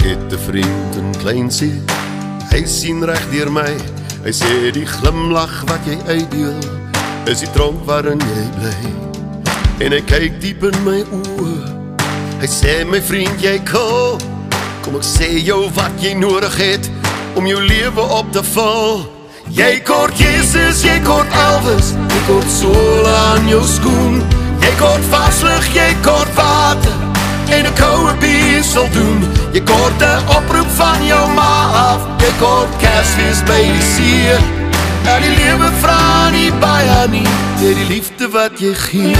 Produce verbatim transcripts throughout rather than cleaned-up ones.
het 'n vriend in Kleinsee. Hy sien reg deur my. Hy sê die glimlach wat jy uitdeel is die tronk waarin jy bly. En hy kyk diep in my oë. Hy sê my vriend jy kom, kom ek sê jou wat jy nodig het om jou lewe op te vul. Jy kort Jesus, jy kort Elvis, jy kort sole aan jou skoen. Jy kort varslig, jy kort water en 'n koue bier sal doen. Jy kort 'n oproep van jou ma af. Jy kort Kersfees by die see. En die lewe vra nie baie nie, deur die liefde wat jy gee.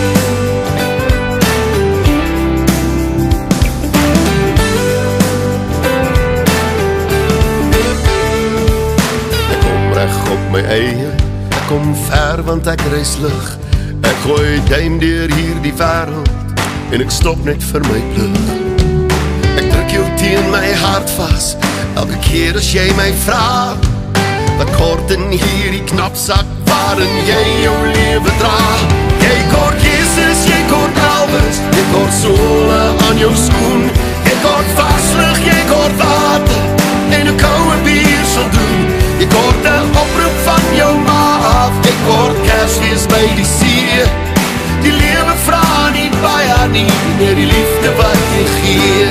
Ek kom reg op my eie, ek kom ver want ek reis lig. Ek gooi duim deur hierdie wêreld en ek stop net vir my plug. Ek druk jou teen my hart vas, elke keer as jy my vra. Wat kort in hierdie knapsak waarin jy jou lewe dra. Jy kort Jesus, jy kort Elvis, jy kort sole aan jou skoen. Jy kort varslig, jy kort water en 'n koue bier sal doen. Jy kort 'n oproep van jou ma af. Jy kort Kersfees by die see. Die lewe vra nie baie nie, net die liefde wat jy gee.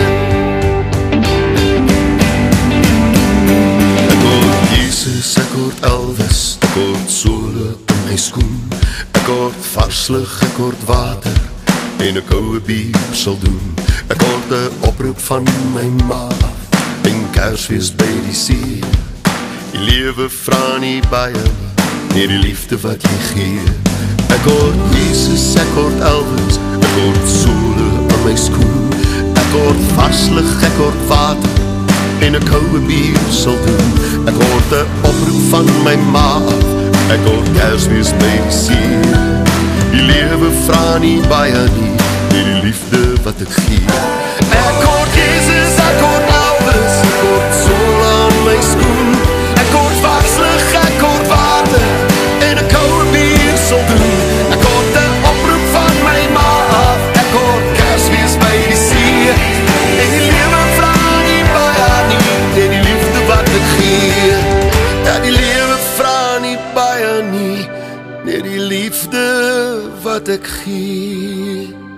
Ek kort Jesus, ek kort Elvis, ek kort sole in my skoen. Ek kort varslig, ek kort water en 'n koue bier sal doen. Ek kort 'n oproep van my ma af en Kersfees by die see. Die lewe vra nie baie nie, net die liefde wat jy gee. Ek kort Jesus, ek kort Elvis, ek kort sole aan my skoen. Ek kort varslig, ek kort water en 'n koue bier sal doen. Ek kort 'n oproep van my ma af. Ek kort Kersfees by die see. Die lewe vra nie baie nie, net die liefde wat ek gee. Ek kort Jesus, ek kort Elvis, ek kort sole aan my skoen. Ek kort varslig, ek kort water en 'n koue bier sal doen. Ek kort 'n oproep van my ma af. Ek kort Kersfees by die see. En die lewe vra nie baie nie, net die liefde wat ek gee. Ja, die lewe vra nie baie nie, net die liefde wat ek gee.